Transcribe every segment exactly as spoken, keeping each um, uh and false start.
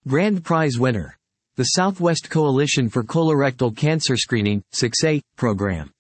Grand Prize winner. The Southwest Coalition for Colorectal Cancer Screening, SUCCESS, program.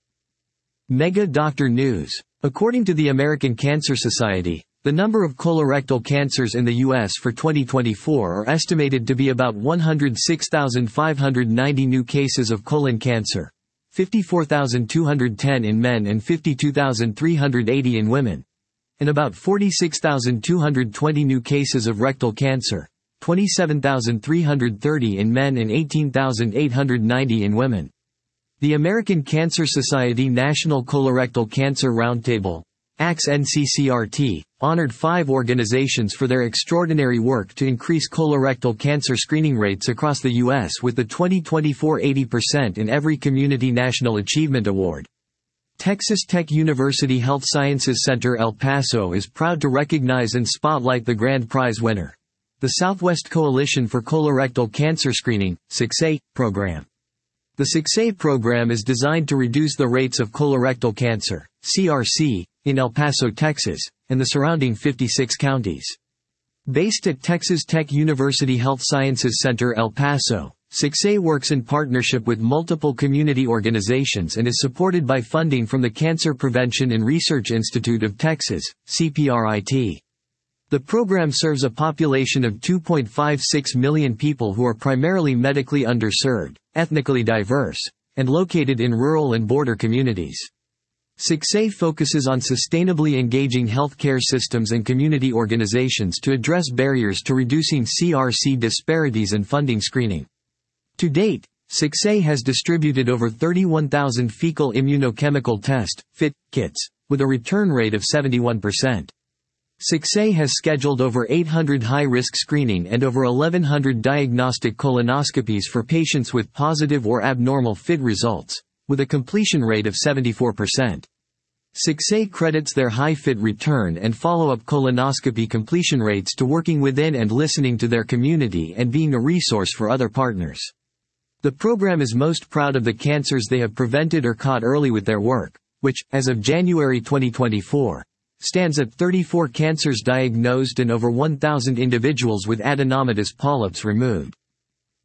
Mega Doctor News. According to the American Cancer Society, the number of colorectal cancers in the U S for twenty twenty-four are estimated to be about one hundred six thousand five hundred ninety new cases of colon cancer, fifty-four thousand two hundred ten in men and fifty-two thousand three hundred eighty in women, and about forty-six thousand two hundred twenty new cases of rectal cancer, twenty-seven thousand three hundred thirty in men and eighteen thousand eight hundred ninety in women. The American Cancer Society National Colorectal Cancer Roundtable, A C N C C R T, honored five organizations for their extraordinary work to increase colorectal cancer screening rates across the U S with the twenty twenty-four eighty percent in Every Community National Achievement Award. Texas Tech University Health Sciences Center El Paso is proud to recognize and spotlight the Grand Prize winner. The Southwest Coalition for Colorectal Cancer Screening, SUCCESS, program. The SUCCESS program is designed to reduce the rates of colorectal cancer, C R C, in El Paso, Texas, and the surrounding fifty-six counties. Based at Texas Tech University Health Sciences Center El Paso, SUCCESS works in partnership with multiple community organizations and is supported by funding from the Cancer Prevention and Research Institute of Texas, C P R I T. The program serves a population of two point five six million people who are primarily medically underserved, ethnically diverse, and located in rural and border communities. SUCCESS focuses on sustainably engaging healthcare systems and community organizations to address barriers to reducing C R C disparities and funding screening. To date, SUCCESS has distributed over thirty-one thousand fecal immunochemical test (F I T) kits, with a return rate of seventy-one percent. SUCCESS has scheduled over eight hundred high-risk screening and over eleven hundred diagnostic colonoscopies for patients with positive or abnormal F I T results, with a completion rate of seventy-four percent. SUCCESS credits their high F I T return and follow-up colonoscopy completion rates to working within and listening to their community and being a resource for other partners. The program is most proud of the cancers they have prevented or caught early with their work, which, as of January twenty twenty-four, stands at thirty-four cancers diagnosed and over one thousand individuals with adenomatous polyps removed.